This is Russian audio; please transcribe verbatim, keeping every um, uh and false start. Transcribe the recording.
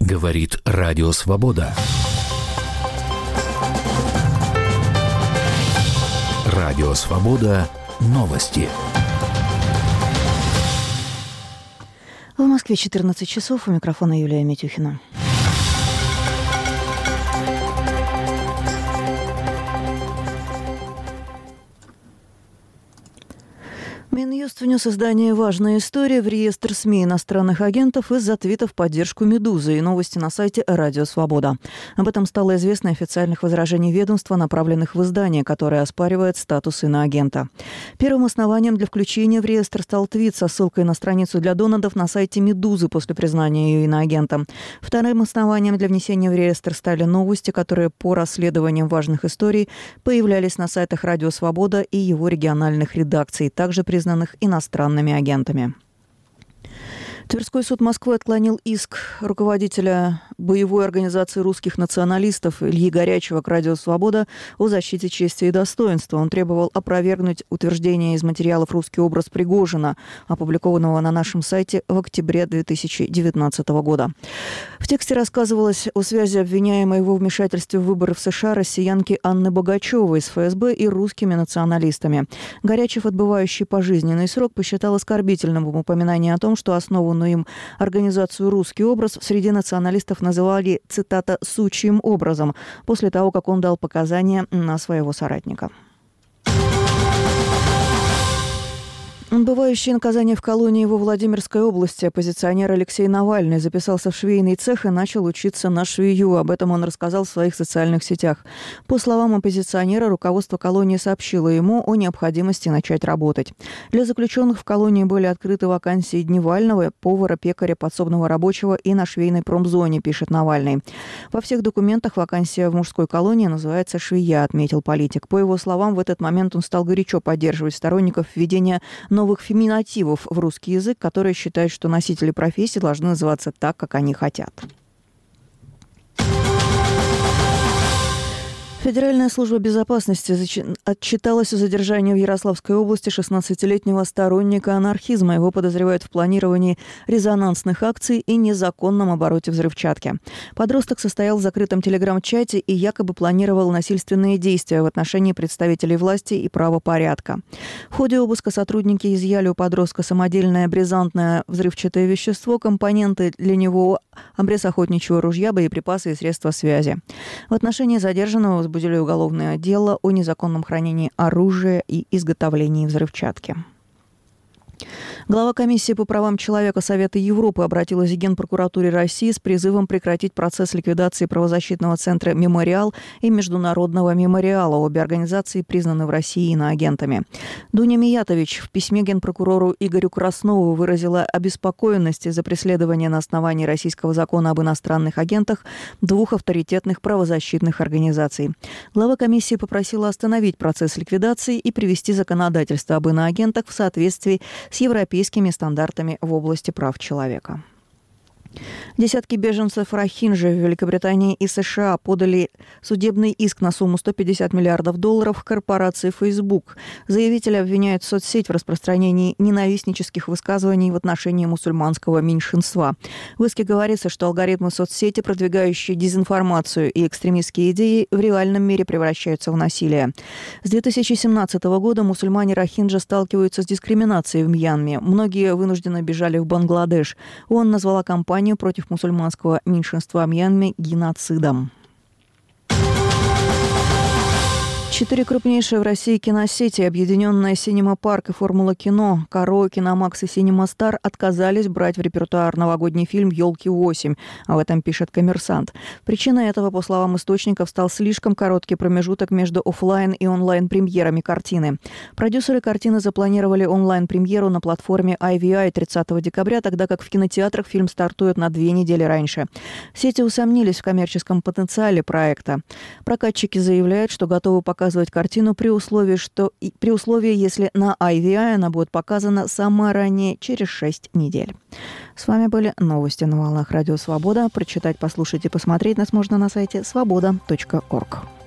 Говорит Радио Свобода. Радио Свобода. Новости. В Москве четырнадцать часов. У микрофона Юлия Митюхина. Минюст внес издание «Важная история» в реестр СМИ иностранных агентов из-за твита в поддержку «Медузы» и новости на сайте «Радио Свобода». Об этом стало известно официальных возражений ведомства, направленных в издание, которое оспаривает статус иноагента. Первым основанием для включения в реестр стал твит со ссылкой на страницу для доноров на сайте «Медузы» после признания ее иноагентом. Вторым основанием для внесения в реестр стали новости, которые по расследованиям важных историй появлялись на сайтах «Радио Свобода» и его региональных редакций, также признанных иностранными агентами. Тверской суд Москвы отклонил иск руководителя боевой организации русских националистов Ильи Горячева к Радио Свобода о защите чести и достоинства. Он требовал опровергнуть утверждение из материалов «Русский образ» Пригожина, опубликованного на нашем сайте в октябре две тысячи девятнадцатого года. В тексте рассказывалось о связи обвиняемой во вмешательстве в выборы в США россиянки Анны Богачевой из эф эс бэ и русскими националистами. Горячев, отбывающий пожизненный срок, посчитал оскорбительным упоминание о том, что основанную им организацию «Русский образ» среди националистов называли, цитата, «сучьим образом», после того, как он дал показания на своего соратника. Отбывающий наказание в колонии во Владимирской области оппозиционер Алексей Навальный записался в швейный цех и начал учиться на швею. Об этом он рассказал в своих социальных сетях. По словам оппозиционера, руководство колонии сообщило ему о необходимости начать работать. Для заключенных в колонии были открыты вакансии дневального, повара, пекаря, подсобного рабочего и на швейной промзоне, пишет Навальный. Во всех документах вакансия в мужской колонии называется «швея», отметил политик. По его словам, в этот момент он стал горячо поддерживать сторонников введения новых феминативов в русский язык, которые считают, что носители профессии должны называться так, как они хотят. Федеральная служба безопасности отчиталась о задержании в Ярославской области шестнадцатилетнего сторонника анархизма. Его подозревают в планировании резонансных акций и незаконном обороте взрывчатки. Подросток состоял в закрытом телеграм-чате и якобы планировал насильственные действия в отношении представителей власти и правопорядка. В ходе обыска сотрудники изъяли у подростка самодельное бризантное взрывчатое вещество, компоненты для него, обрез охотничьего ружья, боеприпасы и средства связи. В отношении задержанного возбудили уголовное дело о незаконном хранении оружия и изготовлении взрывчатки. Глава комиссии по правам человека Совета Европы обратилась к Генпрокуратуре России с призывом прекратить процесс ликвидации правозащитного центра «Мемориал» и Международного мемориала. Обе организации признаны в России иноагентами. Дуня Миятович в письме генпрокурору Игорю Краснову выразила обеспокоенность из-за преследования на основании российского закона об иностранных агентах двух авторитетных правозащитных организаций. Глава комиссии попросила остановить процесс ликвидации и привести законодательство об иноагентах в соответствии с европейскими стандартами в области прав человека. Десятки беженцев рохинджи в Великобритании и США подали судебный иск на сумму сто пятьдесят миллиардов долларов корпорации Facebook. Заявители обвиняют соцсеть в распространении ненавистнических высказываний в отношении мусульманского меньшинства. В иске говорится, что алгоритмы соцсети, продвигающие дезинформацию и экстремистские идеи, в реальном мире превращаются в насилие. С две тысячи семнадцатого года мусульмане рохинджа сталкиваются с дискриминацией в Мьянме. Многие вынужденно бежали в Бангладеш. ООН назвала кампанию против мусульманского меньшинства в Мьянме геноцидом. Четыре крупнейшие в России киносети, объединенная Синема Парк и Формула Кино, Каро, Киномакс и Синема Стар, отказались брать в репертуар новогодний фильм «Елки восемь», об этом пишет «Коммерсант». Причиной этого, по словам источников, стал слишком короткий промежуток между офлайн и онлайн-премьерами картины. Продюсеры картины запланировали онлайн-премьеру на платформе ай ви ай тридцатого декабря, тогда как в кинотеатрах фильм стартует на две недели раньше. Сети усомнились в коммерческом потенциале проекта. Прокатчики заявляют, что готовы показывать картину при условии, что, при условии, если на ай ви ай она будет показана самое ранее, через шесть недель. С вами были новости на волнах Радио Свобода. Прочитать, послушать и посмотреть нас можно на сайте свобода точка орг.